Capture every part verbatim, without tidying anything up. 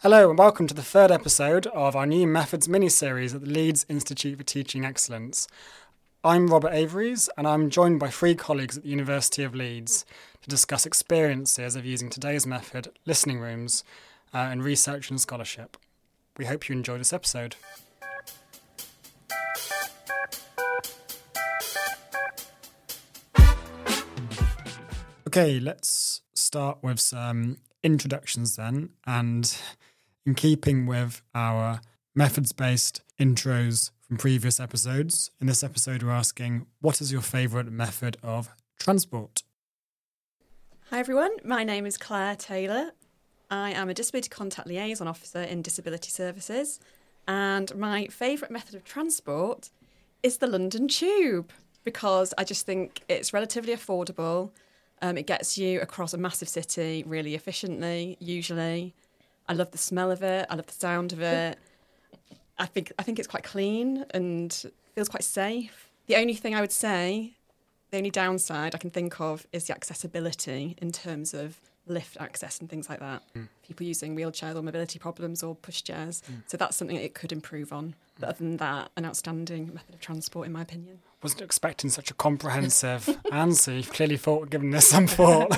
Hello and welcome to the third episode of our new Methods mini-series at the Leeds Institute for Teaching Excellence. I'm Robert Averies and I'm joined by three colleagues at the University of Leeds to discuss experiences of using today's method, listening rooms, uh, in research and scholarship. We hope you enjoy this episode. Okay, let's start with some introductions then, and in keeping with our methods-based intros from previous episodes, in this episode we're asking, what is your favourite method of transport? Hi everyone, my name is Claire Taylor. I am a Disability Contact Liaison Officer in Disability Services, and my favourite method of transport is the London Tube, because I just think it's relatively affordable. Um, it gets you across a massive city really efficiently, usually. I love the smell of it. I love the sound of it. I think I think it's quite clean and feels quite safe. The only thing I would say, the only downside I can think of is the accessibility in terms of lift access and things like that. Mm. People using wheelchairs or mobility problems or pushchairs. Mm. So that's something that it could improve on. But other than that, an outstanding method of transport, in my opinion. Wasn't expecting such a comprehensive answer. You've clearly thought, given this some thought.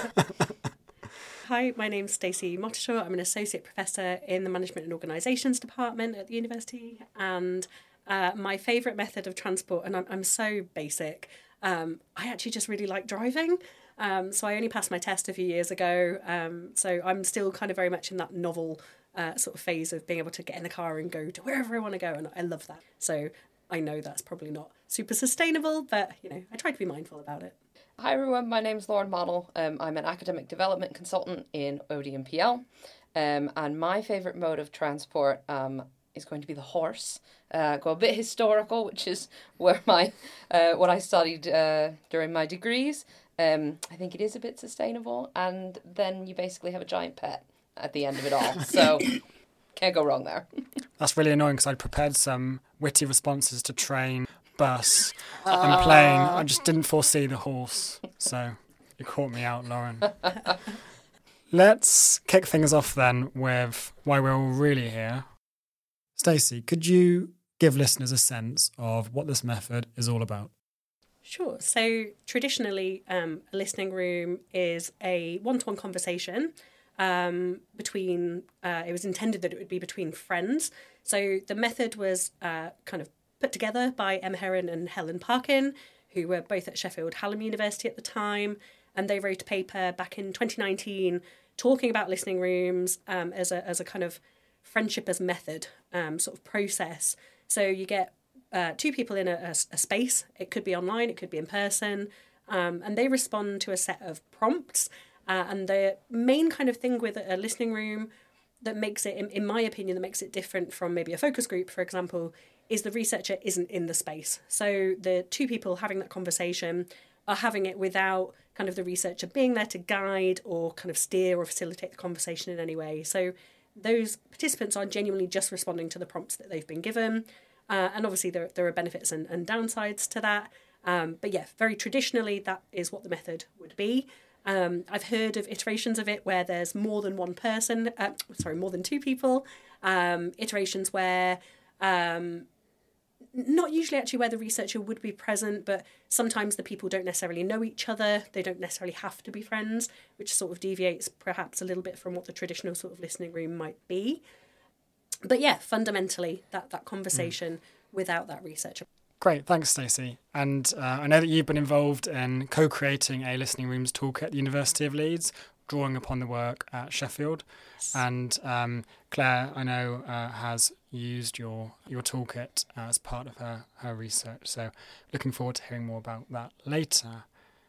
Hi, my name's Stacey Mottishaw. I'm an Associate Professor in the Management and Organisations Department at the university. And uh, my favourite method of transport, and I'm, I'm so basic, um, I actually just really like driving. Um, so I only passed my test a few years ago. Um, so I'm still kind of very much in that novel uh, sort of phase of being able to get in the car and go to wherever I want to go. And I love that. So I know that's probably not super sustainable, but, you know, I try to be mindful about it. Hi everyone, my name's Lauren Model. Um, I'm an academic development consultant in O D and P L, um, and my favourite mode of transport um, is going to be the horse. Uh, go a bit historical, which is where my uh, what I studied uh, during my degrees. Um, I think it is a bit sustainable, and then you basically have a giant pet at the end of it all. So can't go wrong there. That's really annoying because I'd prepared some witty responses to train, bus and plane. I just didn't foresee the horse, so you caught me out, Lauren. Let's kick things off then with why we're all really here. Stacey, could you give listeners a sense of what this method is all about? Sure. So traditionally, um, a listening room is a one-to-one conversation um, between, uh, it was intended that it would be between friends. So the method was uh, kind of put together by Emma Heron and Helen Parkin, who were both at Sheffield Hallam University at the time, and they wrote a paper back in twenty nineteen talking about listening rooms um, as a as a kind of friendship as method um, sort of process. So you get uh, two people in a, a, a space. It could be online, it could be in person, um, and they respond to a set of prompts. Uh, and the main kind of thing with a, a listening room that makes it, in, in my opinion, that makes it different from maybe a focus group, for example, is the researcher isn't in the space. So the two people having that conversation are having it without kind of the researcher being there to guide or kind of steer or facilitate the conversation in any way. So those participants are genuinely just responding to the prompts that they've been given. Uh, and obviously there, there are benefits and, and downsides to that. Um, but yeah, very traditionally, that is what the method would be. Um, I've heard of iterations of it where there's more than one person, uh, sorry, more than two people. Um, iterations where, um, not usually actually where the researcher would be present, but sometimes the people don't necessarily know each other. They don't necessarily have to be friends, which sort of deviates perhaps a little bit from what the traditional sort of listening room might be. But yeah, fundamentally, that, that conversation mm. without that researcher. Great, thanks, Stacey. And uh, I know that you've been involved in co-creating a listening rooms toolkit at the University of Leeds, drawing upon the work at Sheffield. Yes. And um, Claire, I know, uh, has used your your toolkit as part of her, her research. So looking forward to hearing more about that later.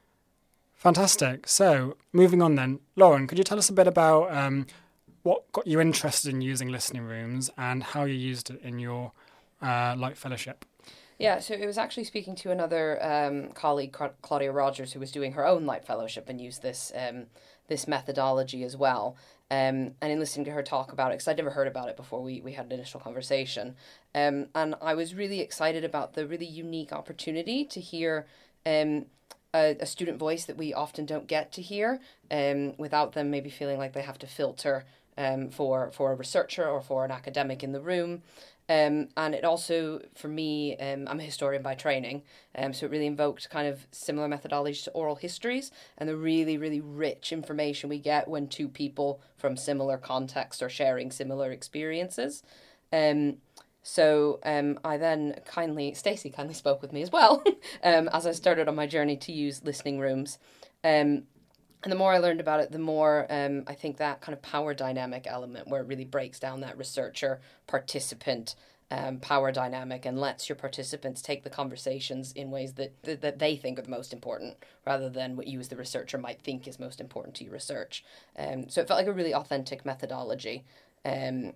Fantastic. So moving on then, Lauren, could you tell us a bit about um, what got you interested in using listening rooms and how you used it in your uh, Light Fellowship? Yeah, so it was actually speaking to another um, colleague, Claudia Rogers, who was doing her own Light Fellowship and used this um, this methodology as well. Um, and in listening to her talk about it, because I'd never heard about it before we, we had an initial conversation, um, and I was really excited about the really unique opportunity to hear um, a, a student voice that we often don't get to hear, um, without them maybe feeling like they have to filter um, for, for a researcher or for an academic in the room. Um, and it also, for me, um, I'm a historian by training, um, so it really invoked kind of similar methodologies to oral histories and the really, really rich information we get when two people from similar contexts are sharing similar experiences. Um, so um, I then kindly, Stacey kindly spoke with me as well, um, as I started on my journey to use listening rooms. Um, And the more I learned about it, the more um, I think that kind of power dynamic element where it really breaks down that researcher participant um, power dynamic and lets your participants take the conversations in ways that, that, that they think are the most important rather than what you as the researcher might think is most important to your research. Um, so it felt like a really authentic methodology. Um,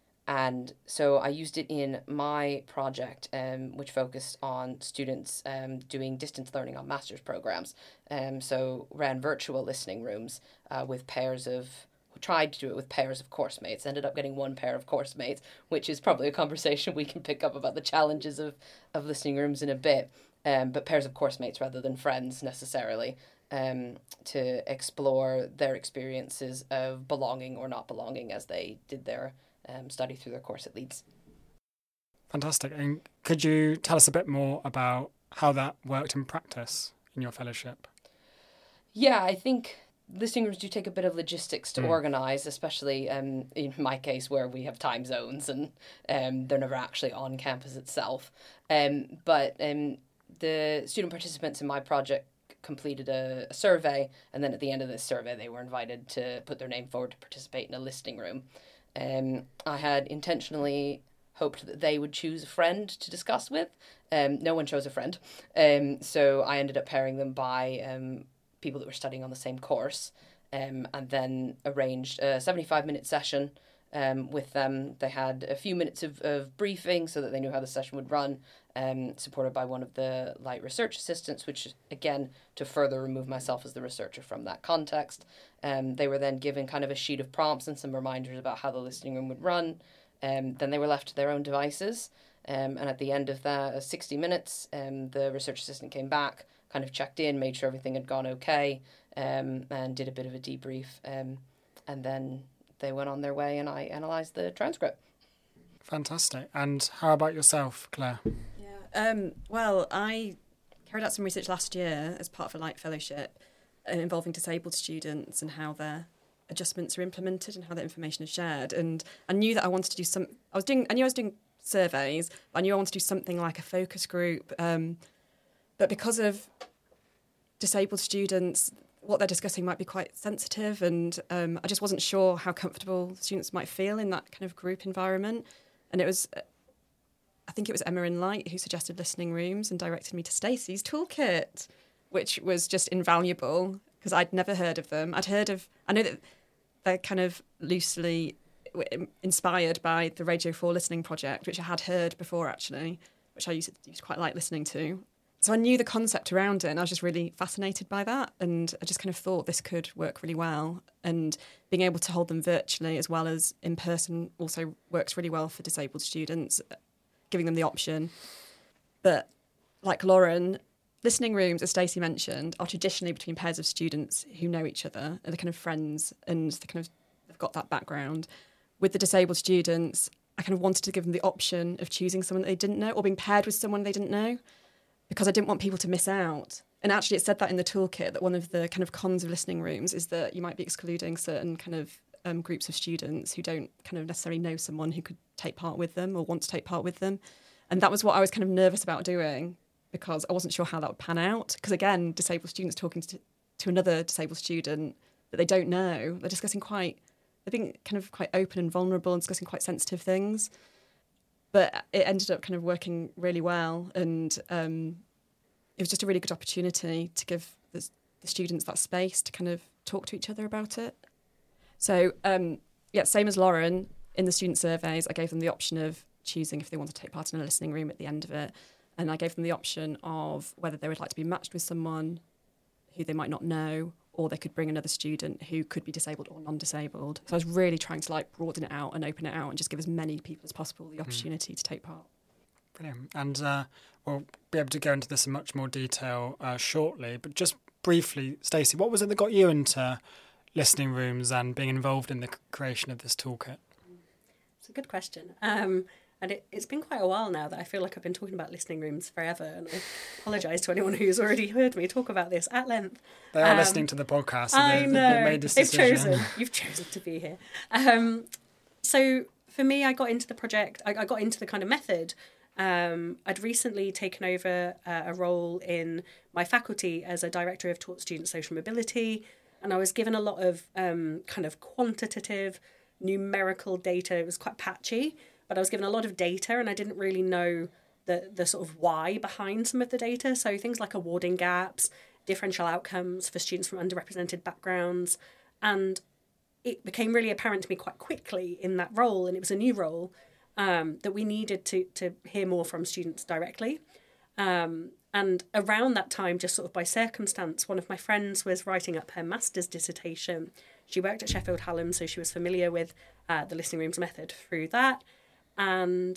And so I used it in my project, um, which focused on students um, doing distance learning on master's programs. Um, so ran virtual listening rooms uh, with pairs of, tried to do it with pairs of course mates, ended up getting one pair of course mates, which is probably a conversation we can pick up about the challenges of, of listening rooms in a bit, um, but pairs of course mates rather than friends necessarily. Um, to explore their experiences of belonging or not belonging as they did their Um, study through their course at Leeds. Fantastic. And could you tell us a bit more about how that worked in practice in your fellowship? Yeah, I think listening rooms do take a bit of logistics to Mm. organise, especially um, in my case where we have time zones and um, they're never actually on campus itself. Um, but um, the student participants in my project completed a, a survey, and then at the end of this survey they were invited to put their name forward to participate in a listening room. Um, I had intentionally hoped that they would choose a friend to discuss with. Um, no one chose a friend. Um, so I ended up pairing them by um, people that were studying on the same course, um, and then arranged a seventy-five minute session um, with them. They had a few minutes of, of briefing so that they knew how the session would run, um, supported by one of the light research assistants, which, again, to further remove myself as the researcher from that context. Um, they were then given kind of a sheet of prompts and some reminders about how the listening room would run. Um, then they were left to their own devices. Um, and at the end of that uh, sixty minutes, um, the research assistant came back, kind of checked in, made sure everything had gone okay, um, and did a bit of a debrief. Um, and then they went on their way and I analysed the transcript. Fantastic. And how about yourself, Claire? Yeah. Um, well, I carried out some research last year as part of a Light Fellowship uh, involving disabled students and how their adjustments are implemented and how that information is shared. And I knew that I wanted to do some. I was doing. I knew I was doing surveys. But I knew I wanted to do something like a focus group. Um, but because of disabled students, what they're discussing might be quite sensitive, and um, I just wasn't sure how comfortable students might feel in that kind of group environment. And it was, I think it was Emma in Light who suggested listening rooms and directed me to Stacey's toolkit, which was just invaluable because I'd never heard of them. I'd heard of, I know that they're kind of loosely inspired by the Radio four Listening Project, which I had heard before actually, which I used to, used to quite like listening to. So I knew the concept around it and I was just really fascinated by that. And I just kind of thought this could work really well. And being able to hold them virtually as well as in person also works really well for disabled students, giving them the option. But like Lauren, listening rooms, as Stacey mentioned, are traditionally between pairs of students who know each other, and they're kind of friends and they kind of they've got that background. With the disabled students, I kind of wanted to give them the option of choosing someone that they didn't know or being paired with someone they didn't know, because I didn't want people to miss out. And actually it said that in the toolkit, that one of the kind of cons of listening rooms is that you might be excluding certain kind of um, groups of students who don't kind of necessarily know someone who could take part with them or want to take part with them. And that was what I was kind of nervous about doing, because I wasn't sure how that would pan out. Because again, disabled students talking to, to another disabled student that they don't know, they're discussing quite, they're being kind of quite open and vulnerable and discussing quite sensitive things. But it ended up kind of working really well, and um, it was just a really good opportunity to give the, the students that space to kind of talk to each other about it. So, um, yeah, same as Lauren, in the student surveys, I gave them the option of choosing if they want to take part in a listening room at the end of it, and I gave them the option of whether they would like to be matched with someone who they might not know, or they could bring another student who could be disabled or non-disabled. So I was really trying to like broaden it out and open it out and just give as many people as possible the opportunity mm. to take part. Brilliant. And uh, we'll be able to go into this in much more detail uh, shortly, but just briefly, Stacey, what was it that got you into listening rooms and being involved in the creation of this toolkit? It's a good question. Um, and it, it's been quite a while now that I feel like I've been talking about listening rooms forever, and I apologise to anyone who's already heard me talk about this at length. They are um, listening to the podcast. So I they, know. They made this They've decision. chosen. You've chosen to be here. Um, so for me, I got into the project, I, I got into the kind of method. Um, I'd recently taken over uh, a role in my faculty as a director of taught student social mobility, and I was given a lot of um, kind of quantitative, numerical data. It was quite patchy, but I was given a lot of data, and I didn't really know the the sort of why behind some of the data. So things like awarding gaps, differential outcomes for students from underrepresented backgrounds, and it became really apparent to me quite quickly in that role, and it was a new role, um, that we needed to to hear more from students directly. Um, and around that time, just sort of by circumstance, one of my friends was writing up her master's dissertation. She worked at Sheffield Hallam, so she was familiar with uh, the listening rooms method through that. And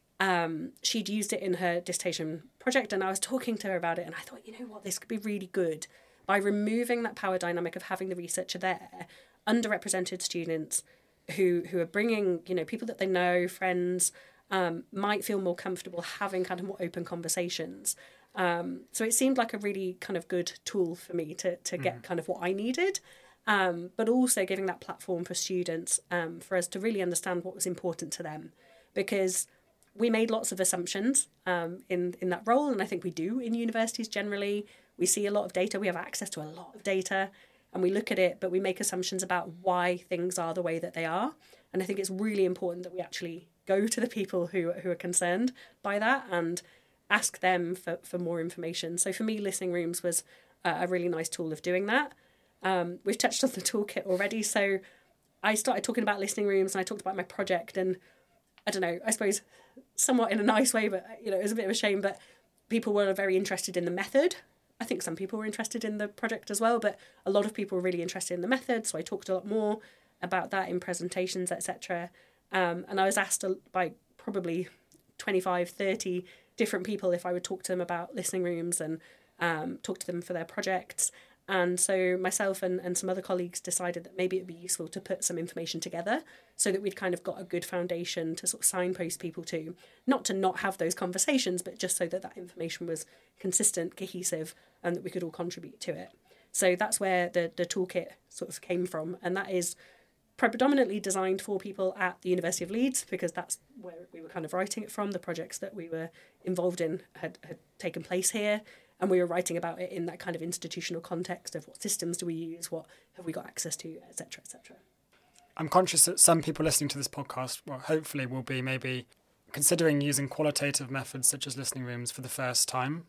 um, she'd used it in her dissertation project, and I was talking to her about it, and I thought, you know what, this could be really good. By removing that power dynamic of having the researcher there, underrepresented students who who are bringing, you know, people that they know, friends, um, might feel more comfortable having kind of more open conversations. Um, so it seemed like a really kind of good tool for me to to get mm. kind of what I needed, um, but also giving that platform for students, um, for us to really understand what was important to them, because we made lots of assumptions um, in in that role, and I think we do in universities generally. We see a lot of data, we have access to a lot of data, and we look at it, but we make assumptions about why things are the way that they are. And I think it's really important that we actually go to the people who who are concerned by that and ask them for, for more information. So for me, listening rooms was uh, a really nice tool of doing that. Um, we've touched on the toolkit already. So I started talking about listening rooms, and I talked about my project, and I don't know, I suppose somewhat in a nice way, but you know, it was a bit of a shame, but people were very interested in the method. I think some people were interested in the project as well, but a lot of people were really interested in the method. So I talked a lot more about that in presentations, et cetera. Um, and I was asked by probably twenty-five, thirty different people if I would talk to them about listening rooms and um, talk to them for their projects. And so myself and, and some other colleagues decided that maybe it'd be useful to put some information together so that we'd kind of got a good foundation to sort of signpost people to, not to not have those conversations, but just so that that information was consistent, cohesive, and that we could all contribute to it. So that's where the, the toolkit sort of came from. And that is predominantly designed for people at the University of Leeds, because that's where we were kind of writing it from. The projects that we were involved in had, had taken place here, and we were writing about it in that kind of institutional context of what systems do we use, what have we got access to, et cetera, et cetera. I'm conscious that some people listening to this podcast, well, hopefully will be maybe considering using qualitative methods such as listening rooms for the first time.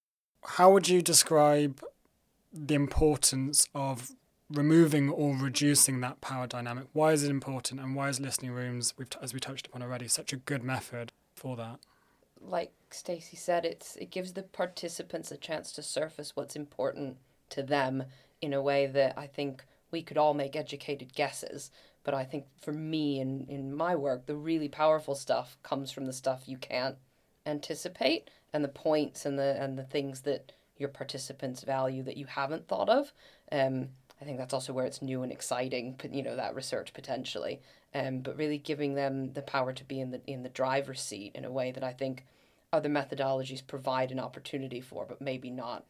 How would you describe the importance of removing or reducing that power dynamic? Why is it important, and why is listening rooms, we've t- as we touched upon already, such a good method for that? Like Stacey said, it's it gives the participants a chance to surface what's important to them in a way that I think we could all make educated guesses. But I think for me in, in my work, the really powerful stuff comes from the stuff you can't anticipate, and the points and the and the things that your participants value that you haven't thought of. Um, I think that's also where it's new and exciting, you know, that research potentially. Um, but really giving them the power to be in the in the driver's seat in a way that I think other methodologies provide an opportunity for, but maybe not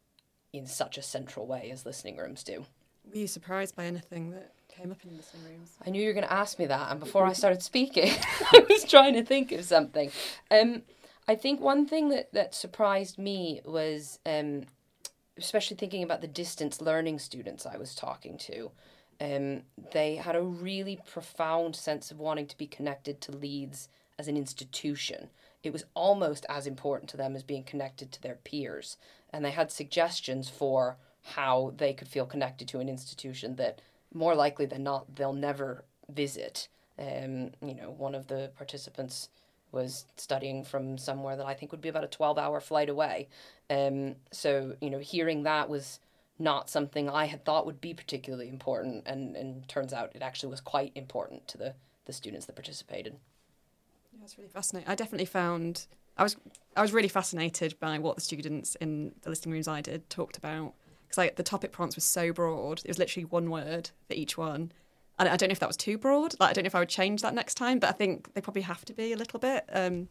in such a central way as listening rooms do. Were you surprised by anything that came up in listening rooms? I knew you were going to ask me that, and before I started speaking, I was trying to think of something. Um, I think one thing that, that surprised me was, um, especially thinking about the distance learning students I was talking to, um, they had a really profound sense of wanting to be connected to Leeds as an institution. It was almost as important to them as being connected to their peers. And they had suggestions for how they could feel connected to an institution that more likely than not they'll never visit. Um, you know, one of the participants was studying from somewhere that I think would be about a twelve-hour flight away. Um, so, you know, hearing that was not something I had thought would be particularly important, and, and turns out it actually was quite important to the, the students that participated. Yeah, it's really fascinating. I definitely found... I was I was really fascinated by what the students in the listening rooms I did talked about because like the topic prompts were so broad. It was literally one word for each one. And I don't know if that was too broad. Like I don't know if I would change that next time, but I think they probably have to be a little bit. Um,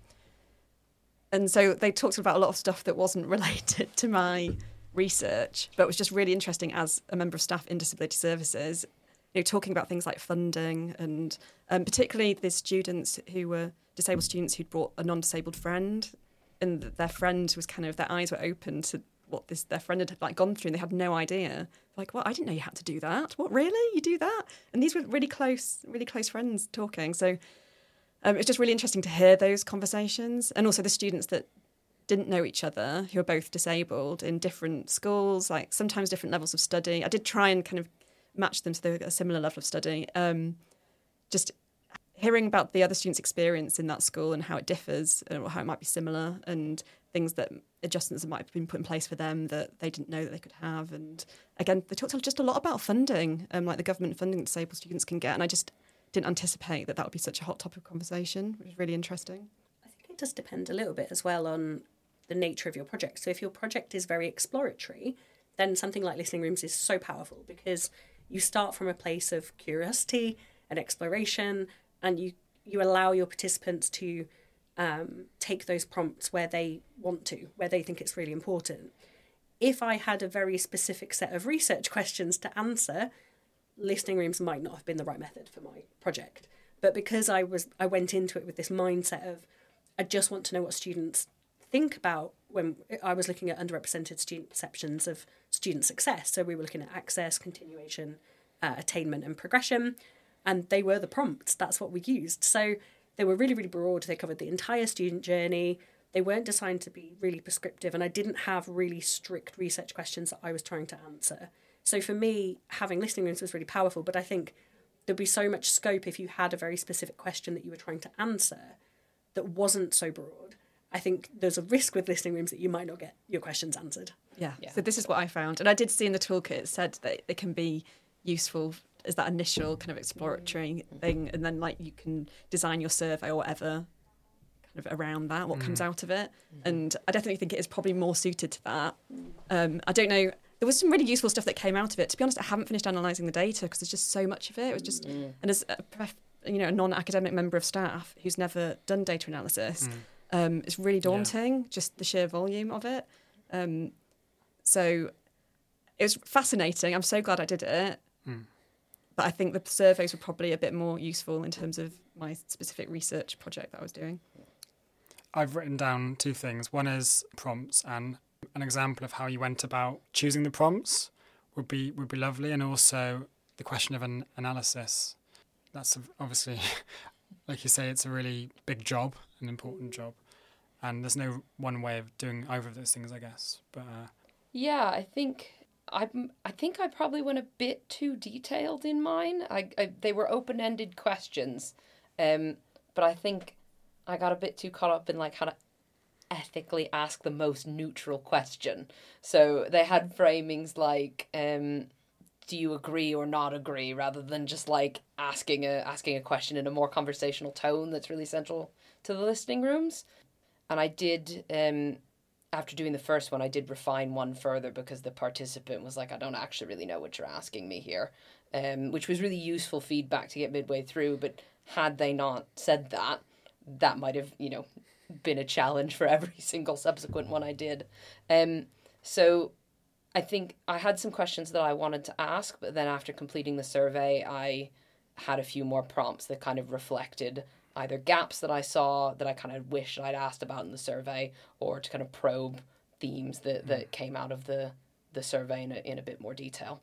and so they talked about a lot of stuff that wasn't related to my research, but it was just really interesting as a member of staff in disability services, you know, talking about things like funding and um, particularly the students who were disabled students who'd brought a non-disabled friend, and their friend was kind of, their eyes were open to what this their friend had like gone through, and they had no idea. Like, well, I didn't know you had to do that. What, really? You do that? And these were really close, really close friends talking. So um, it's just really interesting to hear those conversations, and also the students that didn't know each other, who are both disabled in different schools, like sometimes different levels of study. I did try and kind of match them to a similar level of study. Um, just hearing about the other students' experience in that school and how it differs, or how it might be similar, and things that adjustments that might have been put in place for them that they didn't know that they could have. And again, they talked just a lot about funding, um, like the government funding that disabled students can get. And I just didn't anticipate that that would be such a hot topic of conversation, which is really interesting. I think it does depend a little bit as well on the nature of your project. So if your project is very exploratory, then something like Listening Rooms is so powerful, because you start from a place of curiosity and exploration, and you, you allow your participants to um, take those prompts where they want to, where they think it's really important. If I had a very specific set of research questions to answer, Listening Rooms might not have been the right method for my project. But because I was, I went into it with this mindset of, I just want to know what students think about, when I was looking at underrepresented student perceptions of student success. So we were looking at access, continuation, uh, attainment and progression, and they were the prompts. That's what we used. So they were really, really broad. They covered the entire student journey. They weren't designed to be really prescriptive, and I didn't have really strict research questions that I was trying to answer. So for me, having Listening Rooms was really powerful, but I think there'd be so much scope if you had a very specific question that you were trying to answer that wasn't so broad. I think there's a risk with Listening Rooms that you might not get your questions answered. Yeah. Yeah. So this is what I found. And I did see in the toolkit, it said that they can be useful as that initial kind of exploratory thing. And then like you can design your survey or whatever kind of around that, what mm. comes out of it. Mm-hmm. And I definitely think it is probably more suited to that. Um, I don't know. There was some really useful stuff that came out of it. To be honest, I haven't finished analysing the data because there's just so much of it. It was just, mm. and as a, you know, a non-academic member of staff who's never done data analysis, mm. Um, it's really daunting, yeah. just the sheer volume of it. Um, so it was fascinating. I'm so glad I did it. Mm. But I think the surveys were probably a bit more useful in terms of my specific research project that I was doing. I've written down two things. One is prompts, and an example of how you went about choosing the prompts would be would be lovely, and also the question of an analysis. That's obviously, like you say, it's a really big job, an important job, and there's no one way of doing either of those things, I guess. But uh, yeah, I think I I think I probably went a bit too detailed in mine. I, I they were open-ended questions, um, but I think I got a bit too caught up in like how to ethically ask the most neutral question. So they had framings like, um, do you agree or not agree, rather than just like asking a asking a question in a more conversational tone that's really central to the Listening Rooms. And I did, um, after doing the first one, I did refine one further because the participant was like, I don't actually really know what you're asking me here, um, which was really useful feedback to get midway through. But had they not said that, that might have, you know, been a challenge for every single subsequent one I did. Um, so I think I had some questions that I wanted to ask, but then after completing the survey, I had a few more prompts that kind of reflected either gaps that I saw that I kind of wished I'd asked about in the survey, or to kind of probe themes that, that came out of the, the survey in a, in a bit more detail.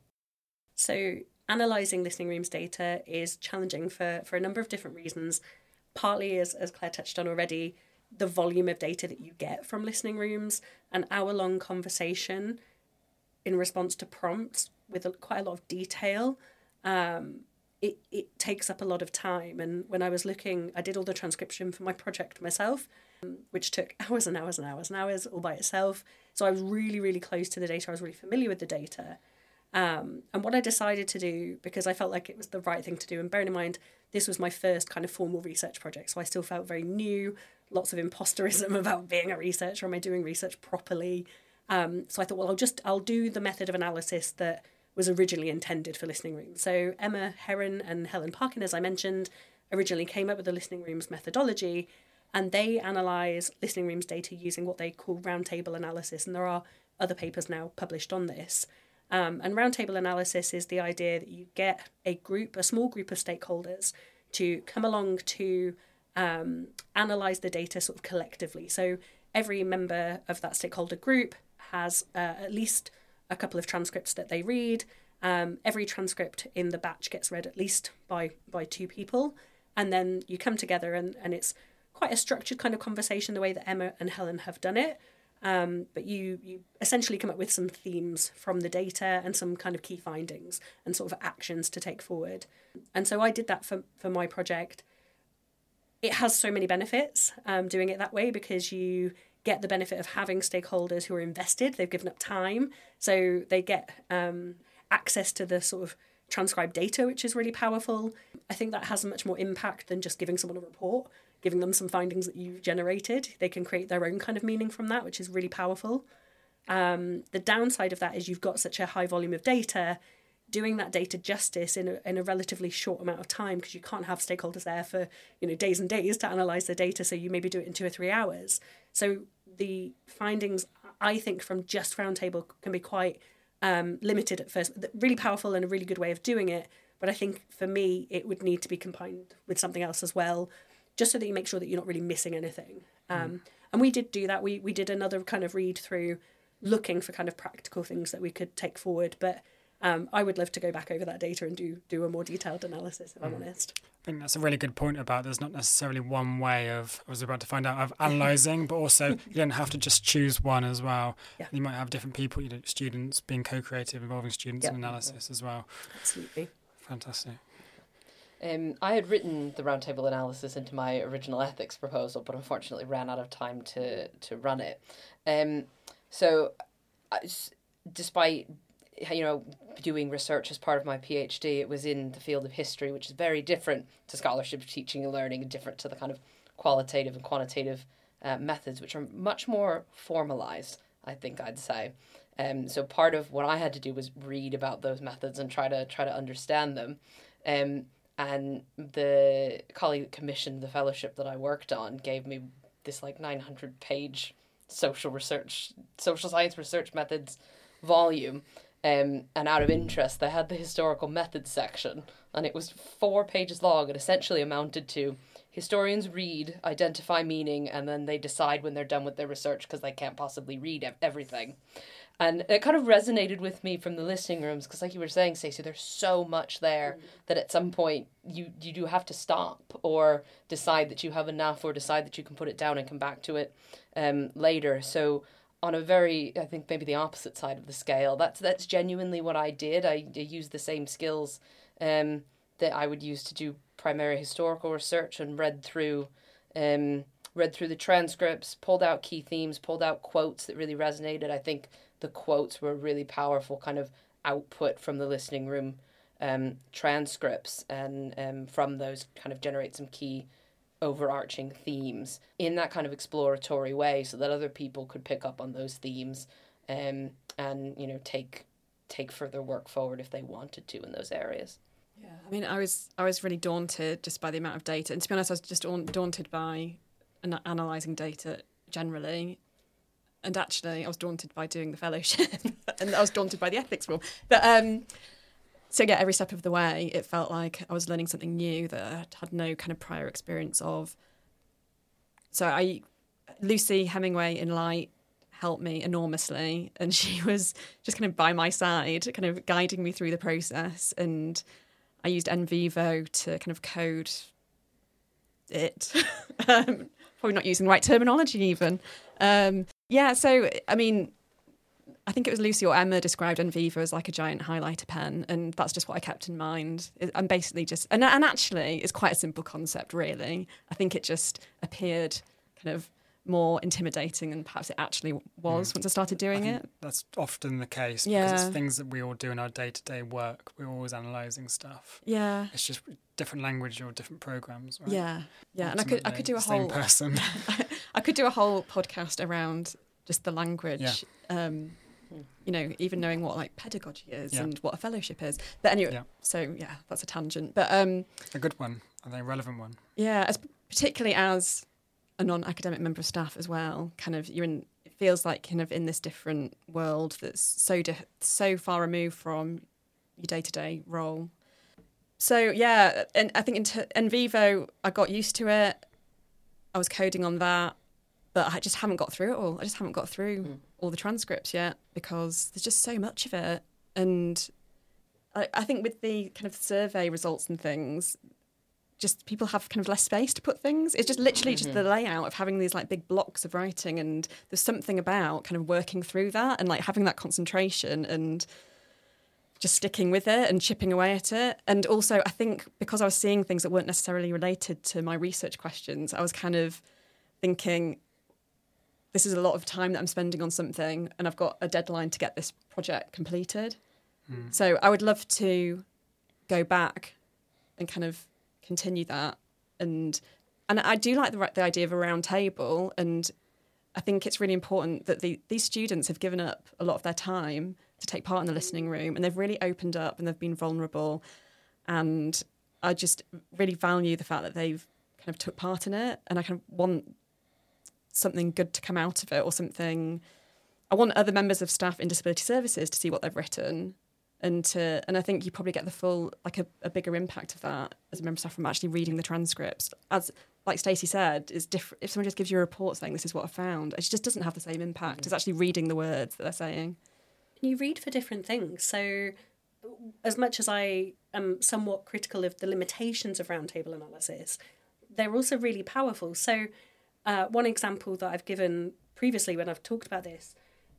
So analysing Listening Rooms data is challenging for, for a number of different reasons. Partly, as, as Claire touched on already, the volume of data that you get from Listening Rooms, an hour-long conversation in response to prompts with a, quite a lot of detail, um, it, it takes up a lot of time. And when I was looking, I did all the transcription for my project myself, um, which took hours and hours and hours and hours all by itself. So I was really, really close to the data. I was really familiar with the data. Um, and what I decided to do, because I felt like it was the right thing to do, and bearing in mind, this was my first kind of formal research project, so I still felt very new, lots of imposterism about being a researcher. Am I doing research properly? Um, so I thought, well, I'll just I'll do the method of analysis that was originally intended for listening rooms. So Emma Heron and Helen Parkin, as I mentioned, originally came up with the listening rooms methodology, and they analyse listening rooms data using what they call roundtable analysis. And there are other papers now published on this. Um, and roundtable analysis is the idea that you get a group, a small group of stakeholders to come along to um, analyse the data sort of collectively. So every member of that stakeholder group has uh, at least a couple of transcripts that they read. Um, every transcript in the batch gets read at least by by two people. And then you come together and, and it's quite a structured kind of conversation, the way that Emma and Helen have done it. Um, but you, you essentially come up with some themes from the data and some kind of key findings and sort of actions to take forward. And so I did that for, for my project. It has so many benefits um, doing it that way, because you get the benefit of having stakeholders who are invested. They've given up time. So they get um, access to the sort of transcribed data, which is really powerful. I think that has much more impact than just giving someone a report, giving them some findings that you've generated. They can create their own kind of meaning from that, which is really powerful. Um, the downside of that is you've got such a high volume of data, doing that data justice in a, in a relatively short amount of time, because you can't have stakeholders there for, you know, days and days to analyse the data, so you maybe do it in two or three hours. So the findings, I think, from just Roundtable can be quite um, limited at first. Really powerful and a really good way of doing it, but I think for me it would need to be combined with something else as well, just so that you make sure that you're not really missing anything. Um, mm. And we did do that. We we did another kind of read through, looking for kind of practical things that we could take forward. But um, I would love to go back over that data and do do a more detailed analysis, if mm. I'm honest. I think that's a really good point about there's not necessarily one way of, I was about to find out, of analysing, but also you don't have to just choose one as well. Yeah. You might have different people, you know, students being co-creative, involving students yeah. in analysis as well. Absolutely. Fantastic. Um, I had written the roundtable analysis into my original ethics proposal, but unfortunately ran out of time to, to run it. Um, so, I, despite you know doing research as part of my PhD, it was in the field of history, which is very different to scholarship, teaching and learning, and different to the kind of qualitative and quantitative uh, methods, which are much more formalized, I think I'd say. Um, so part of what I had to do was read about those methods and try to try to understand them. Um, And the colleague that commissioned the fellowship that I worked on gave me this like nine hundred page social research, social science research methods volume. Um, and out of interest, they had the historical methods section, and it was four pages long. It essentially amounted to historians read, identify meaning, and then they decide when they're done with their research, because they can't possibly read everything. And it kind of resonated with me from the listening rooms, because like you were saying, Stacey, there's so much there that at some point you, you do have to stop or decide that you have enough, or decide that you can put it down and come back to it um, later. So on a very, I think maybe the opposite side of the scale, that's that's genuinely what I did. I, I used the same skills um, that I would use to do primary historical research, and read through um, read through the transcripts, pulled out key themes, pulled out quotes that really resonated. I think the quotes were really powerful kind of output from the listening room um, transcripts, and um, from those kind of generate some key overarching themes in that kind of exploratory way, so that other people could pick up on those themes um, and, you know, take take further work forward if they wanted to in those areas. Yeah, I mean, I was I was really daunted just by the amount of data, and to be honest, I was just daunted by an- analysing data generally. And actually, I was daunted by doing the fellowship, and I was daunted by the ethics rule. But um, so yeah, every step of the way, it felt like I was learning something new that I had no kind of prior experience of. So I, Lucy Hemingway in Light helped me enormously, and she was just kind of by my side, kind of guiding me through the process. And I used NVivo to kind of code it. um, probably not using the right terminology even. Um, yeah, so, I mean, I think it was Lucy or Emma described NVivo as like a giant highlighter pen, and that's just what I kept in mind. I'm basically just, and, and actually it's quite a simple concept, really. I think it just appeared kind of more intimidating than perhaps it actually was mm. once I started doing I it. That's often the case, yeah. because it's things that we all do in our day-to-day work. We're always analysing stuff. Yeah. It's just different language or different programs, right? Yeah, yeah. Ultimately, and I could I could do a same whole person. I could do a whole podcast around just the language. Yeah. Um, you know, even knowing what like pedagogy is Yeah. and what a fellowship is. But anyway, Yeah. so yeah, that's a tangent. But um, A good one, I think a relevant one. yeah, as particularly as a non-academic member of staff as well, kind of you're in. It feels like kind of in this different world that's so di- so far removed from your day-to-day role. So yeah, and I think in, t- in Vivo, I got used to it. I was coding on that, but I just haven't got through it all. I just haven't got through mm. all the transcripts yet because there's just so much of it. And I, I think with the kind of survey results and things, just people have kind of less space to put things. It's just literally mm-hmm. just the layout of having these like big blocks of writing, and there's something about kind of working through that and like having that concentration and just sticking with it and chipping away at it. And also I think because I was seeing things that weren't necessarily related to my research questions, I was kind of thinking, this is a lot of time that I'm spending on something and I've got a deadline to get this project completed. Mm. So I would love to go back and kind of continue that. And and I do like the, the idea of a round table, and I think it's really important that the, these students have given up a lot of their time to take part in the listening room, and they've really opened up and they've been vulnerable. And I just really value the fact that they've kind of took part in it, and I kind of want something good to come out of it, or something. I want other members of staff in disability services to see what they've written, and to and I think you probably get the full, like a, a bigger impact of that as a member of staff from actually reading the transcripts. As like Stacey said, is different. If someone just gives you a report saying this is what I found, it just doesn't have the same impact mm-hmm. as actually reading the words that they're saying. You read for different things. So as much as I am somewhat critical of the limitations of roundtable analysis, they're also really powerful. So uh, one example that I've given previously when I've talked about this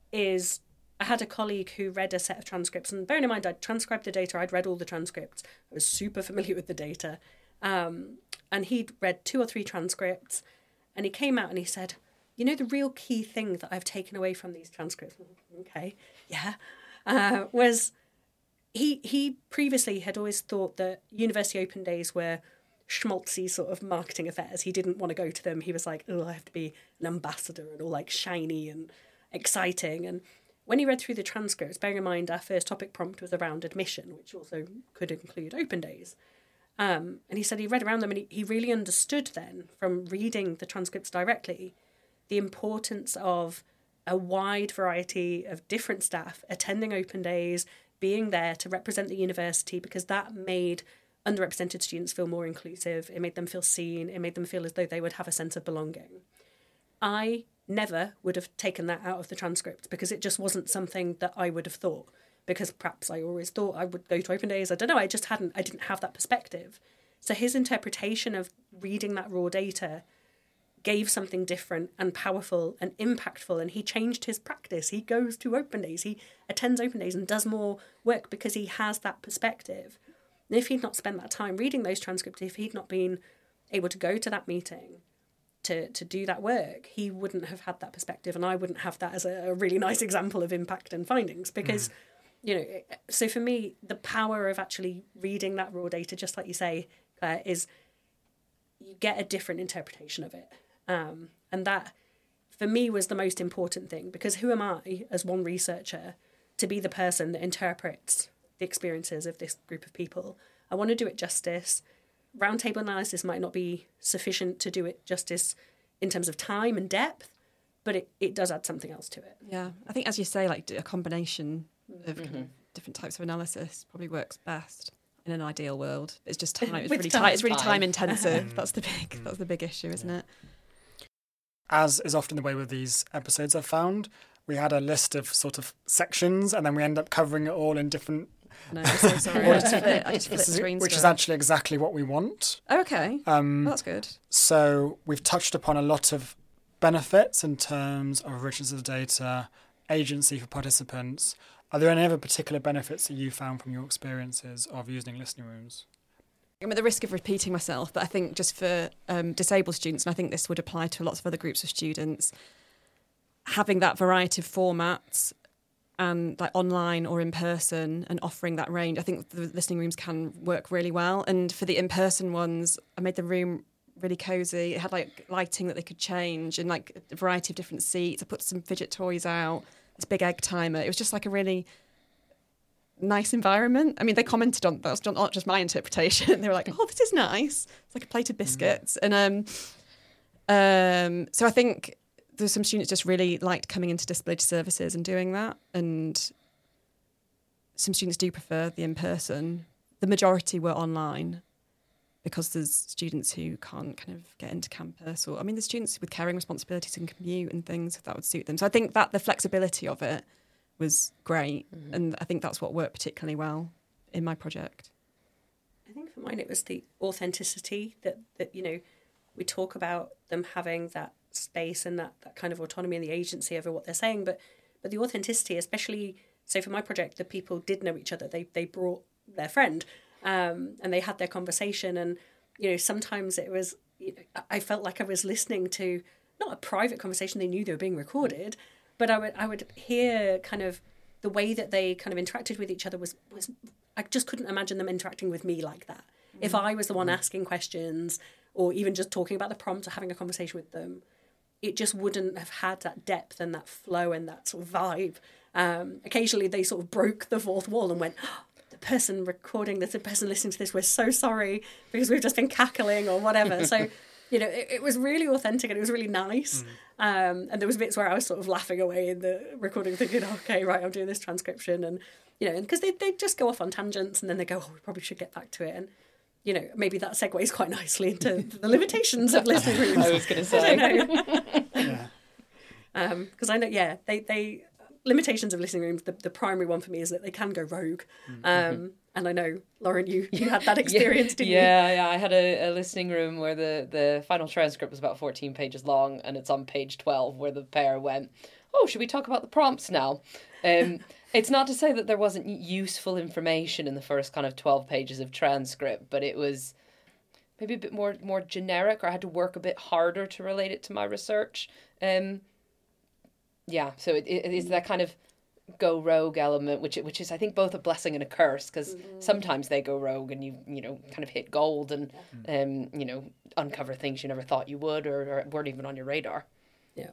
is I had a colleague who read a set of transcripts, and bearing in mind I'd transcribed the data, I'd read all the transcripts, I was super familiar with the data, um, and he'd read two or three transcripts, and he came out and he said, you know, the real key thing that I've taken away from these transcripts, okay, yeah, uh, was he he previously had always thought that university open days were schmaltzy sort of marketing affairs. He didn't want to go to them. He was like, oh, I have to be an ambassador and all like shiny and exciting. And when he read through the transcripts, bearing in mind our first topic prompt was around admission, which also could include open days. Um, and he said he read around them and he, he really understood then from reading the transcripts directly the importance of a wide variety of different staff attending open days, being there to represent the university, because that made underrepresented students feel more inclusive. It made them feel seen. It made them feel as though they would have a sense of belonging. I never would have taken that out of the transcript because it just wasn't something that I would have thought, because perhaps I always thought I would go to open days. I don't know. I just hadn't, I didn't have that perspective. So his interpretation of reading that raw data gave something different and powerful and impactful, and he changed his practice. He goes to open days, he attends open days and does more work because he has that perspective. And if he'd not spent that time reading those transcripts, if he'd not been able to go to that meeting to, to do that work, he wouldn't have had that perspective, and I wouldn't have that as a, a really nice example of impact and findings because, mm. you know, so for me, the power of actually reading that raw data, just like you say, Claire, is you get a different interpretation of it. Um, and that, for me, was the most important thing, because who am I, as one researcher, to be the person that interprets the experiences of this group of people? I want to do it justice. Roundtable analysis might not be sufficient to do it justice in terms of time and depth, but it, it does add something else to it. Yeah, I think, as you say, like a combination of, mm-hmm. kind of different types of analysis probably works best in an ideal world. It's just time. It's really time. It's really time intensive. That's the big. That's the big issue, isn't it? As is often the way with these episodes, I've found, we had a list of sort of sections and then we end up covering it all in different... No, I'm so sorry. I just flip, I just flip is, screens. Which is actually exactly what we want. Okay, um, well, that's good. So we've touched upon a lot of benefits in terms of richness of the data, agency for participants. Are there any other particular benefits that you found from your experiences of using listening rooms? I'm at the risk of repeating myself, but I think just for um, disabled students, and I think this would apply to lots of other groups of students, having that variety of formats and like online or in person and offering that range, I think the listening rooms can work really well. And for the in-person ones, I made the room really cosy. It had like lighting that they could change and like a variety of different seats. I put some fidget toys out, this big egg timer. It was just like a really nice environment. I mean, they commented on that. Was not just my interpretation. They were like, "Oh, this is nice. It's like a plate of biscuits." Mm. And um, um, so I think there's some students just really liked coming into disability services and doing that. And some students do prefer the in-person. The majority were online because there's students who can't kind of get into campus, or I mean, there's students with caring responsibilities and commute and things that would suit them. So I think that the flexibility of it was great, mm-hmm. and I think that's what worked particularly well in my project. I think for mine it was the authenticity that, that you know, we talk about them having that space and that, that kind of autonomy and the agency over what they're saying, but but the authenticity, especially, so for my project, the people did know each other. They they brought their friend, um, and they had their conversation, and you know, sometimes it was, you know, I felt like I was listening to not a private conversation. They knew they were being recorded. But I would I would hear kind of the way that they kind of interacted with each other was, was I just couldn't imagine them interacting with me like that. Mm. If I was the one asking questions or even just talking about the prompt or having a conversation with them, it just wouldn't have had that depth and that flow and that sort of vibe. Um, occasionally they sort of broke the fourth wall and went, oh, the person recording this, the person listening to this, we're so sorry because we've just been cackling or whatever. So, you know, it, it was really authentic and it was really nice. Mm. Um, and there was bits where I was sort of laughing away in the recording, thinking, okay, right, I'm doing this transcription. And, you know, because they they just go off on tangents and then they go, oh, we probably should get back to it. And, you know, maybe that segues quite nicely into the limitations of listening rooms. I was going to say. I don't know. yeah. Um, because I know, yeah, they, they limitations of listening rooms, the, the primary one for me is that they can go rogue. Mm-hmm. Um, and I know, Lauren, you, you had that experience, yeah, didn't yeah, you? Yeah, I had a, a listening room where the, the final transcript was about fourteen pages long, and it's on page twelve where the pair went, oh, should we talk about the prompts now? Um, it's not to say that there wasn't useful information in the first kind of twelve pages of transcript, but it was maybe a bit more more generic, or I had to work a bit harder to relate it to my research. Um, yeah, so it, it is that kind of go rogue element, which which is I think both a blessing and a curse, because mm-hmm. sometimes they go rogue and you you know kind of hit gold and um you know uncover things you never thought you would or, or weren't even on your radar. Yeah,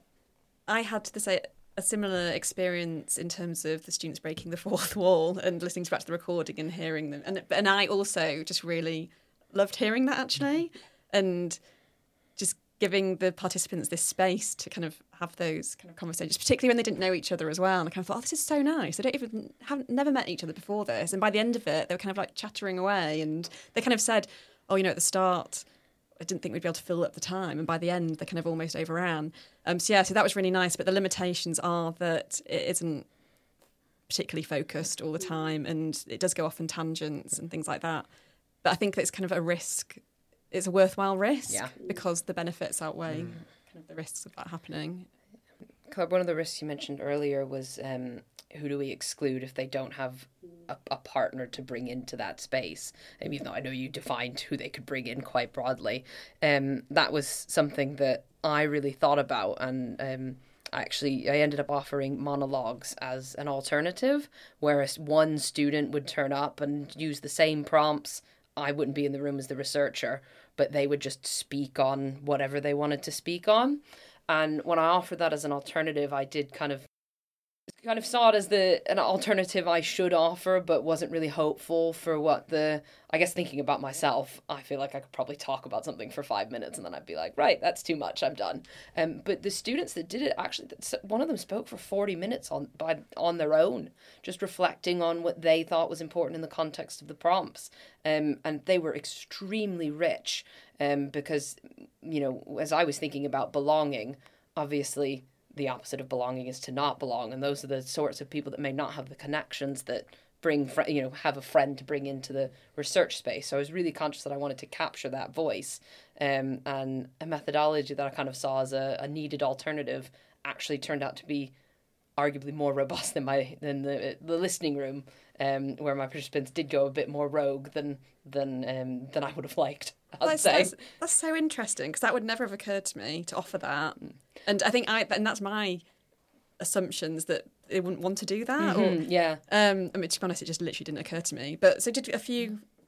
I had to say a similar experience in terms of the students breaking the fourth wall and listening to back to the recording and hearing them, and and I also just really loved hearing that actually, and just giving the participants this space to kind of have those kind of conversations, particularly when they didn't know each other as well. And I kind of thought, oh, this is so nice. They don't even haven't never met each other before this. And by the end of it, they were kind of like chattering away. And they kind of said, oh, you know, at the start, I didn't think we'd be able to fill up the time. And by the end, they kind of almost overran. Um, so yeah, so that was really nice. But the limitations are that it isn't particularly focused all the time, and it does go off in tangents and things like that. But I think that it's kind of a risk. It's a worthwhile risk yeah. because the benefits outweigh mm. kind of the risks of that happening. One of the risks you mentioned earlier was um, who do we exclude if they don't have a, a partner to bring into that space? Um, even though I know you defined who they could bring in quite broadly. Um, that was something that I really thought about, and um, actually I ended up offering monologues as an alternative, whereas one student would turn up and use the same prompts. I wouldn't be in the room as the researcher, but they would just speak on whatever they wanted to speak on. And when I offered that as an alternative, I did kind of kind of saw it as the an alternative I should offer, but wasn't really hopeful for what the, I guess thinking about myself, I feel like I could probably talk about something for five minutes and then I'd be like, right, that's too much, I'm done. Um, but the students that did it, actually, one of them spoke for forty minutes on by on their own, just reflecting on what they thought was important in the context of the prompts. Um, and they were extremely rich um, because, you know, as I was thinking about belonging, obviously the opposite of belonging is to not belong, and those are the sorts of people that may not have the connections that bring fr- you know have a friend to bring into the research space. So I was really conscious that I wanted to capture that voice, um, and a methodology that I kind of saw as a, a needed alternative actually turned out to be arguably more robust than my than the the listening room, um, where my participants did go a bit more rogue than than um, than I would have liked. I'd that's, say. That's, that's so interesting, because that would never have occurred to me to offer that. And I think I and that's my assumptions that they wouldn't want to do that. Mm-hmm, or, yeah. Um, I mean, to be honest, it just literally didn't occur to me. But so did a few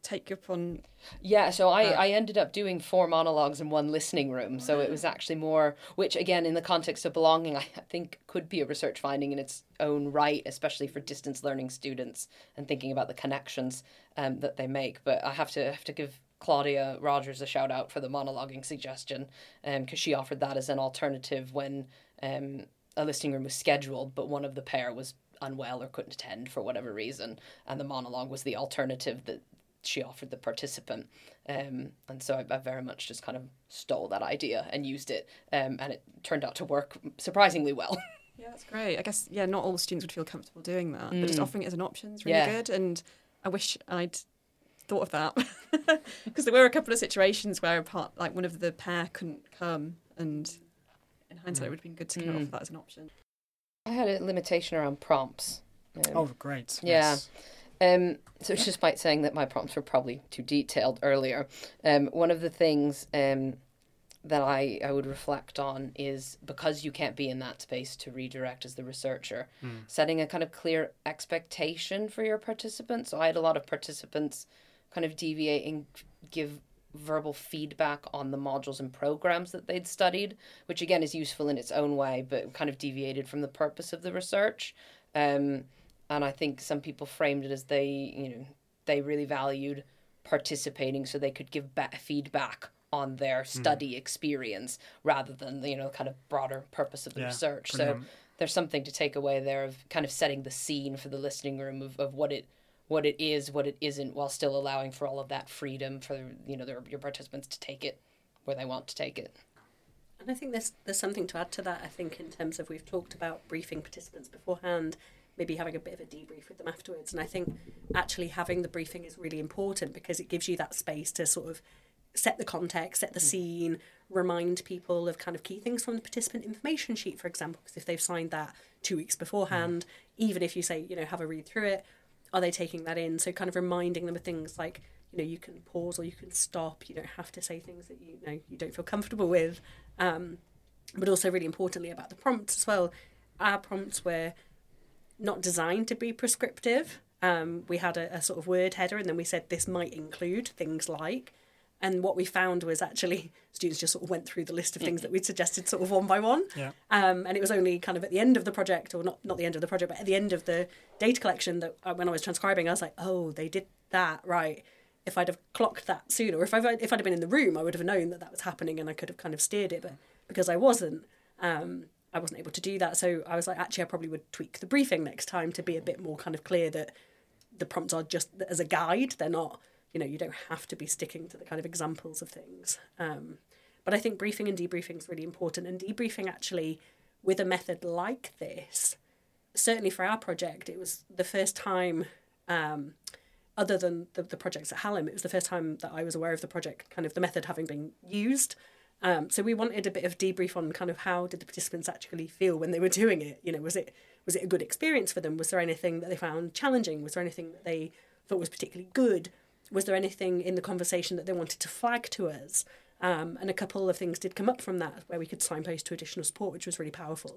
take you up on? Yeah, so I, Uh, I ended up doing four monologues in one listening room. So it was actually more, which again, in the context of belonging, I think could be a research finding in its own right, especially for distance learning students and thinking about the connections um, that they make. But I have to have to give Claudia Rogers a shout out for the monologuing suggestion, um, because she offered that as an alternative when um, a listening room was scheduled, but one of the pair was unwell or couldn't attend for whatever reason, and the monologue was the alternative that she offered the participant. Um, and so I, I very much just kind of stole that idea and used it, um, and it turned out to work surprisingly well. Yeah, that's great. I guess, yeah, not all students would feel comfortable doing that, but just Mm. offering it as an option is really Yeah. good. And I wish I'd thought of that, because there were a couple of situations where a part, like one of the pair couldn't come, and in hindsight, Mm. it would have been good to kind of Mm. offer that as an option. I had a limitation around prompts. Um, Oh, great. Yeah. Yes. Um, so despite saying that my prompts were probably too detailed earlier, um, one of the things um, that I, I would reflect on is, because you can't be in that space to redirect as the researcher, Mm. setting a kind of clear expectation for your participants. So I had a lot of participants kind of deviating, give verbal feedback on the modules and programs that they'd studied, which again is useful in its own way, but kind of deviated from the purpose of the research. Um, and I think some people framed it as they, you know, they really valued participating so they could give back feedback on their study experience rather than, you know, kind of broader purpose of the Yeah, research. brilliant. So there's something to take away there of kind of setting the scene for the listening room of, of what it what it is, what it isn't, while still allowing for all of that freedom for, you know, their, your participants to take it where they want to take it. And I think there's there's something to add to that. I think in terms of, we've talked about briefing participants beforehand, maybe having a bit of a debrief with them afterwards. And I think actually having the briefing is really important, because it gives you that space to sort of set the context, set the scene, remind people of kind of key things from the participant information sheet, for example, because if they've signed that two weeks beforehand, even if you say, you know, have a read through it, are they taking that in? So kind of reminding them of things like, you know, you can pause or you can stop. You don't have to say things that you, you know you don't feel comfortable with. Um, but also really importantly about the prompts as well. Our prompts were not designed to be prescriptive. Um, we had a, a sort of word header, and then we said this might include things like. And what we found was actually students just sort of went through the list of things that we'd suggested sort of one by one. Yeah. Um, and it was only kind of at the end of the project, or not, not the end of the project, but at the end of the data collection, that uh, when I was transcribing, I was like, oh, they did that, right. If I'd have clocked that sooner, or if, I've, if I'd have been in the room, I would have known that that was happening, and I could have kind of steered it. But because I wasn't, um, I wasn't able to do that. So I was like, actually, I probably would tweak the briefing next time to be a bit more kind of clear that the prompts are just as a guide. They're not, you know, you don't have to be sticking to the kind of examples of things. Um, but I think briefing and debriefing is really important. And debriefing actually, with a method like this, certainly for our project, it was the first time, um, other than the, the projects at Hallam, it was the first time that I was aware of the project, kind of the method having been used. Um, so we wanted a bit of debrief on kind of how did the participants actually feel when they were doing it? You know, was it was it a good experience for them? Was there anything that they found challenging? Was there anything that they thought was particularly good? Was there anything in the conversation that they wanted to flag to us? Um, and a couple of things did come up from that where we could signpost to additional support, which was really powerful.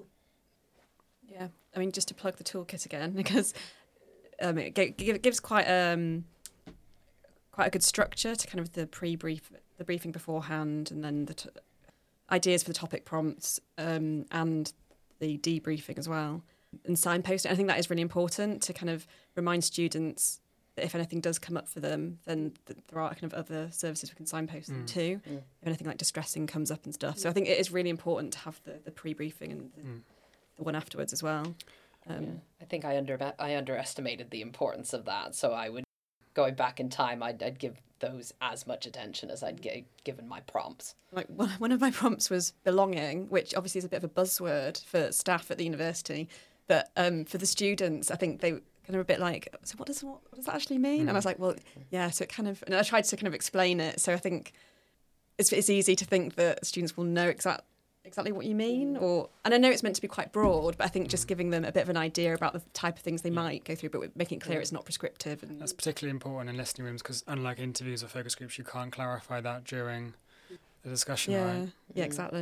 Yeah, I mean, just to plug the toolkit again, because um, it g- g- gives quite um quite a good structure to kind of the pre-brief, the briefing beforehand, and then the t- ideas for the topic prompts, um, and the debriefing as well, and signposting. I think that is really important to kind of remind students that if anything does come up for them, then th- there are kind of other services we can signpost them Mm. to. Mm. If anything like distressing comes up and stuff. So I think it is really important to have the, the pre-briefing and the, Mm. the one afterwards as well. Um, Yeah. I think I under I underestimated the importance of that. So I would, going back in time, I'd, I'd give those as much attention as I'd g- given my prompts. Like one one of my prompts was belonging, which obviously is a bit of a buzzword for staff at the university, but um, for the students, I think they kind of a bit like, so what does what, what does that actually mean? And I was like, well, yeah. So it kind of, and I tried to kind of explain it. So I think it's it's easy to think that students will know exact exactly what you mean, or and I know it's meant to be quite broad, but I think just giving them a bit of an idea about the type of things they might go through, but making it clear it's not prescriptive. And That's particularly important in listening rooms because unlike interviews or focus groups, you can't clarify that during the discussion, yeah, right? yeah, exactly.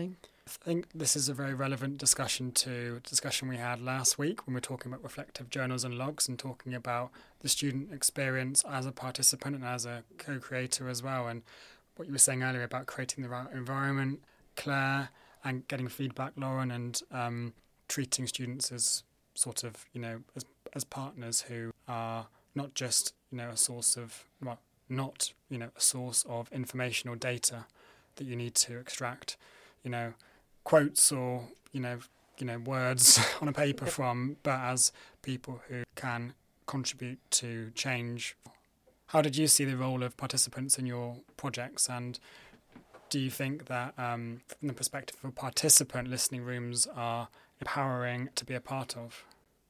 I think this is a very relevant discussion to a discussion we had last week when we were talking about reflective journals and logs and talking about the student experience as a participant and as a co-creator as well. And what you were saying earlier about creating the right environment, Claire, and getting feedback, Lauren, and um, treating students as sort of, you know, as as partners who are not just, you know, a source of, well, not, you know, a source of information or data that you need to extract, you know, quotes or, you know, you know, words on a paper from, but as people who can contribute to change. How did you see the role of participants in your projects, and do you think that um, from the perspective of a participant, listening rooms are empowering to be a part of?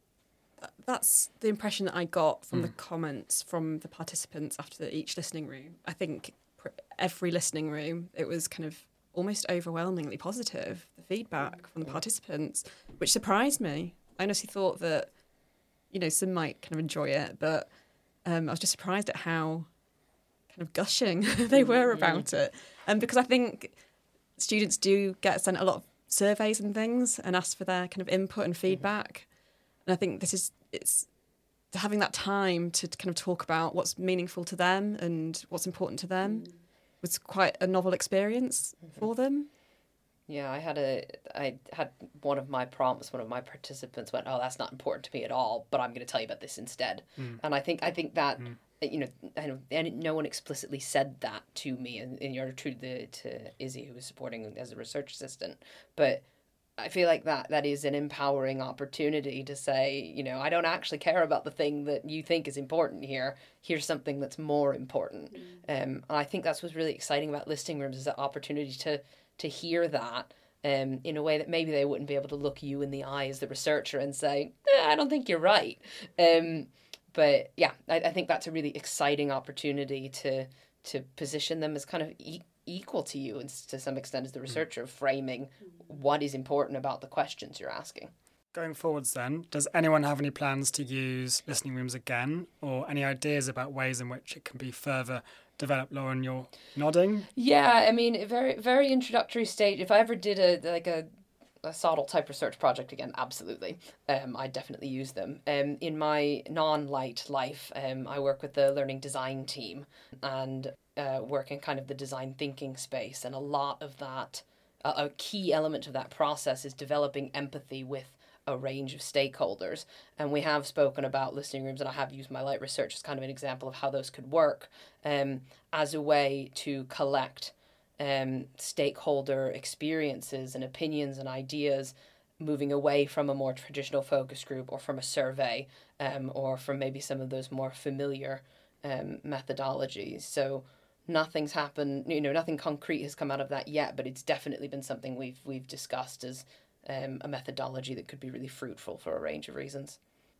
That's the impression that I got from mm. the comments from the participants after each listening room. I think every listening room, it was kind of almost overwhelmingly positive, the feedback from the participants, which surprised me. I honestly thought that, you know, some might kind of enjoy it, but um, I was just surprised at how kind of gushing they were about it. And um, because I think students do get sent a lot of surveys and things and ask for their kind of input and feedback. And I think this is, it's having that time to kind of talk about what's meaningful to them and what's important to them. Mm. Was quite a novel experience mm-hmm. for them. Yeah, I had a, I had one of my prompts, one of my participants went, oh, that's not important to me at all, but I'm going to tell you about this instead. Mm. And I think, I think that, mm. you know, and no one explicitly said that to me, and, and you're true to, the, to Izzy, who was supporting as a research assistant, but I feel like that that is an empowering opportunity to say, you know, I don't actually care about the thing that you think is important here. Here's something that's more important. Mm. Um, and I think that's what's really exciting about listening rooms, is the opportunity to to hear that um, in a way that maybe they wouldn't be able to look you in the eye as the researcher and say, eh, I don't think you're right. Um, but yeah, I, I think that's a really exciting opportunity to to position them as kind of e- equal to you, and to some extent as the researcher, framing what is important about the questions you're asking. Going forwards then, does anyone have any plans to use listening rooms again, or any ideas about ways in which it can be further developed? Lauren, you're nodding. Yeah, I mean, very very introductory stage. If I ever did a like a a S O D L type research project again, absolutely. Um, I definitely use them. Um, in my non-light life, um, I work with the learning design team and uh, work in kind of the design thinking space. And a lot of that, uh, a key element of that process is developing empathy with a range of stakeholders. And we have spoken about listening rooms, and I have used my light research as kind of an example of how those could work um, as a way to collect Um, stakeholder experiences and opinions and ideas, moving away from a more traditional focus group or from a survey um, or from maybe some of those more familiar um, methodologies. So nothing's happened, you know, nothing concrete has come out of that yet, but it's definitely been something we've we've discussed as um, a methodology that could be really fruitful for a range of reasons.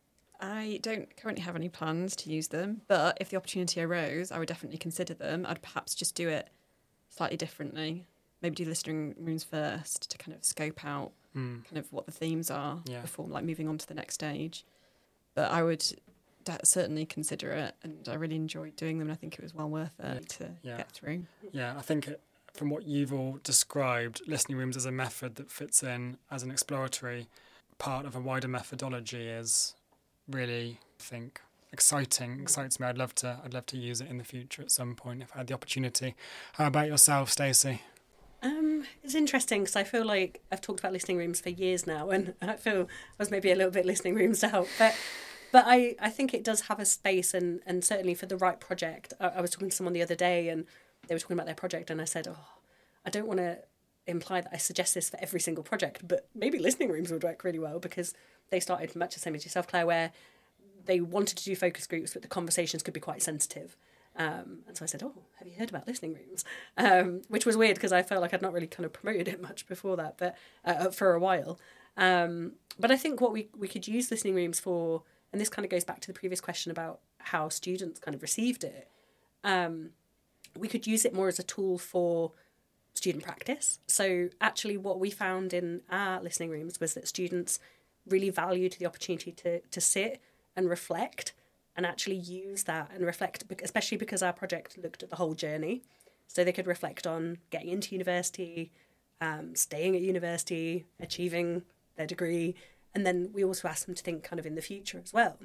I don't currently have any plans to use them, but if the opportunity arose, I would definitely consider them. I'd perhaps just do it slightly differently, maybe do listening rooms first to kind of scope out mm. kind of what the themes are yeah. before like moving on to the next stage. But I would d- certainly consider it, and I really enjoyed doing them, and I think it was well worth it to yeah. get through. Yeah, I think it, from what you've all described, listening rooms as a method that fits in as an exploratory part of a wider methodology is really, I think, exciting, excites me. I'd love to I'd love to use it in the future at some point if I had the opportunity. How about yourself, Stacey? Um, it's interesting because I feel like I've talked about listening rooms for years now, and I feel I was maybe a little bit listening rooms out, but but I, I think it does have a space, and, and certainly for the right project. I, I was talking to someone the other day, and they were talking about their project, and I said, oh, I don't want to imply that I suggest this for every single project, but maybe listening rooms would work really well, because they started much the same as yourself, Claire, where they wanted to do focus groups, but the conversations could be quite sensitive. Um, and so I said, oh, have you heard about listening rooms? Um, which was weird because I felt like I'd not really kind of promoted it much before that, but uh, for a while. Um, but I think what we, we could use listening rooms for, and this kind of goes back to the previous question about how students kind of received it, um, we could use it more as a tool for student practice. So actually what we found in our listening rooms was that students really valued the opportunity to to sit and reflect and actually use that and reflect, especially because our project looked at the whole journey. So they could reflect on getting into university, um, staying at university, achieving their degree, and then we also ask them to think kind of in the future as well.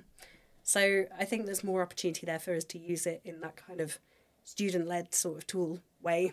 So I think there's more opportunity there for us to use it in that kind of student-led sort of tool way.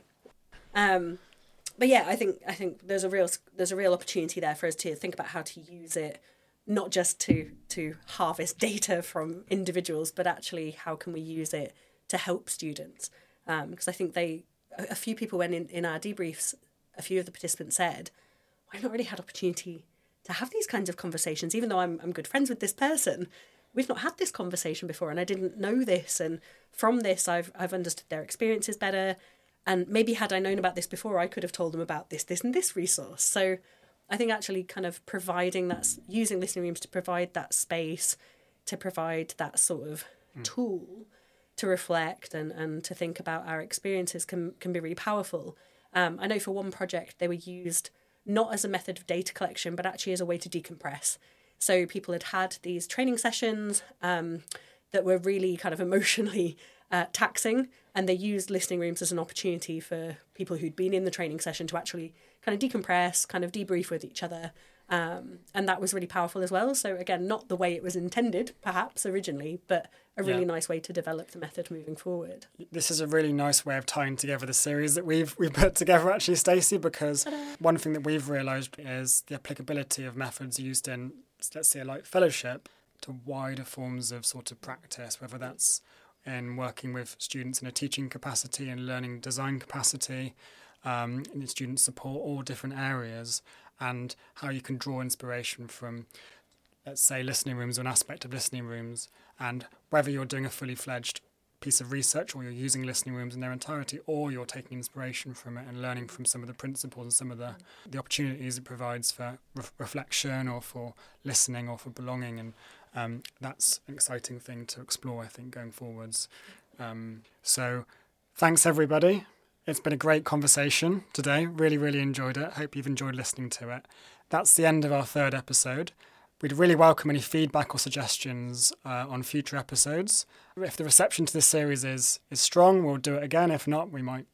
Um, but yeah, I think I think there's a real there's a real opportunity there for us to think about how to use it, not just to to harvest data from individuals, but actually how can we use it to help students? Um, because I think they a, a few people when in, in our debriefs, a few of the participants said, I've not really had opportunity to have these kinds of conversations, even though I'm I'm good friends with this person. We've not had this conversation before, and I didn't know this, and from this I've I've understood their experiences better, and maybe had I known about this before, I could have told them about this, this and this resource. So I think actually kind of providing that, using listening rooms to provide that space, to provide that sort of mm. tool to reflect and, and to think about our experiences can can be really powerful. Um, I know for one project they were used not as a method of data collection, but actually as a way to decompress. So people had had these training sessions um, that were really kind of emotionally uh, taxing, and they used listening rooms as an opportunity for people who'd been in the training session to actually kind of decompress, kind of debrief with each other. Um, and that was really powerful as well. So again, not the way it was intended, perhaps, originally, but a really yeah. nice way to develop the method moving forward. This is a really nice way of tying together the series that we've we've put together, actually, Stacey, because Ta-da. One thing that we've realised is the applicability of methods used in, let's say, like fellowship to wider forms of sort of practice, whether that's in working with students in a teaching capacity and learning design capacity, um, in student support, all different areas, and how you can draw inspiration from, let's say, listening rooms or an aspect of listening rooms, and whether you're doing a fully fledged piece of research or you're using listening rooms in their entirety, or you're taking inspiration from it and learning from some of the principles and some of the, the opportunities it provides for re- reflection or for listening or for belonging. And um, that's an exciting thing to explore, I think, going forwards. Um, so thanks, everybody. It's been a great conversation today. Really, really enjoyed it. Hope you've enjoyed listening to it. That's the end of our third episode. We'd really welcome any feedback or suggestions uh, on future episodes. If the reception to this series is is strong, we'll do it again. If not, we might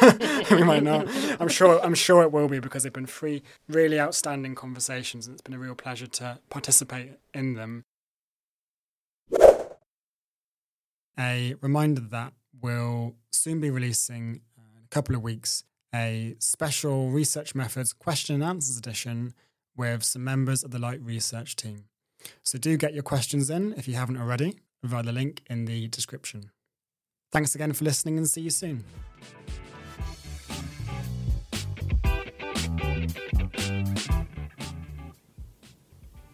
we might not. I'm sure I'm sure it will be, because they've been three really outstanding conversations, and it's been a real pleasure to participate in them. A reminder that we'll soon be releasing uh, in a couple of weeks a special Research Methods question and answers edition with some members of the Light Research team. So do get your questions in if you haven't already via the link in the description. Thanks again for listening, and see you soon.